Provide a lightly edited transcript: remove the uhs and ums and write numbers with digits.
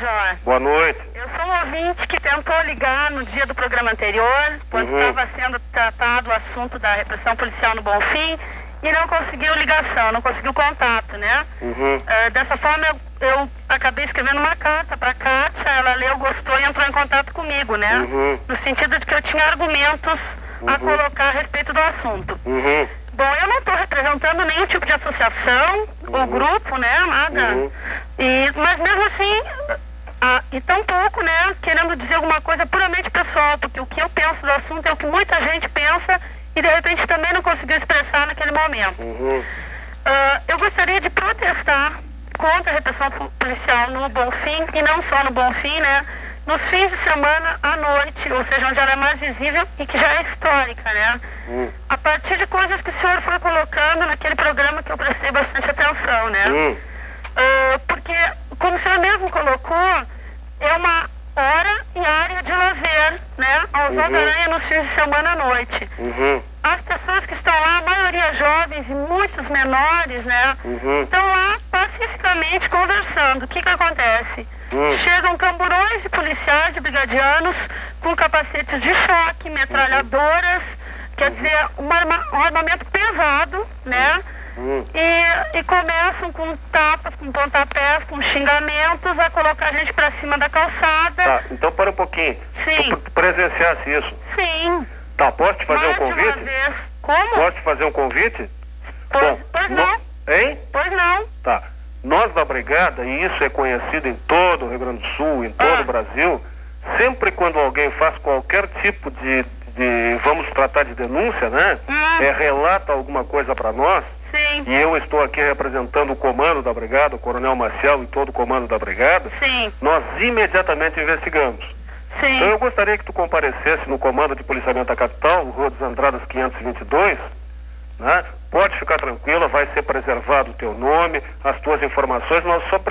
Major. Boa noite. Eu sou um ouvinte que tentou ligar no dia do programa anterior, quando estava sendo tratado o assunto da repressão policial no Bonfim, e não conseguiu ligação, não conseguiu contato, né? Dessa forma, eu acabei escrevendo uma carta para a Kátia, ela leu, gostou e entrou em contato comigo, né? No sentido de que eu tinha argumentos a colocar a respeito do assunto. Bom, eu não estou representando nenhum tipo de associação ou grupo, né, nada. Mas mesmo assim, e tampouco, né, querendo dizer alguma coisa puramente pessoal, porque o que eu penso do assunto é o que muita gente pensa e de repente também não conseguiu expressar naquele momento. Eu gostaria de protestar contra a repressão policial no Bonfim, e não só no Bonfim, né, nos fins de semana à noite, ou seja, onde ela é mais visível e que já é histórica, né? A partir de coisas que o senhor foi colocando naquele programa que eu prestei bastante atenção, né? Porque, como o senhor mesmo colocou, é uma hora e área de lazer, né? Aos Homem-Aranha nos fins de semana à noite. As pessoas que estão lá, a maioria jovens e muitos menores, né? Estão lá pacificamente conversando. O que acontece? Chegam camburões de policiais, de brigadianos, com capacetes de choque, metralhadoras, quer dizer, um armamento pesado, né? E começam com tapas, com pontapés, com xingamentos, a colocar a gente pra cima da calçada. Tá, então para um pouquinho. Sim. Tu presenciasse isso? Sim. Tá, posso te fazer um Mais de uma convite? vez. Como? Posso te fazer um convite? Pois não. Hein? Pois não. Tá. Nós da Brigada, e isso é conhecido em todo o Rio Grande do Sul, em todo o Brasil, sempre quando alguém faz qualquer tipo de vamos tratar de denúncia, né? Relata alguma coisa para nós. Sim. E eu estou aqui representando o comando da Brigada, o Coronel Maciel e todo o comando da Brigada. Sim. Nós imediatamente investigamos. Sim. Então eu gostaria que tu comparecesse no comando de policiamento da capital, Rua dos Andradas 522, né? Pode ficar tranquila, vai ser preservado o teu nome, as tuas informações, nós só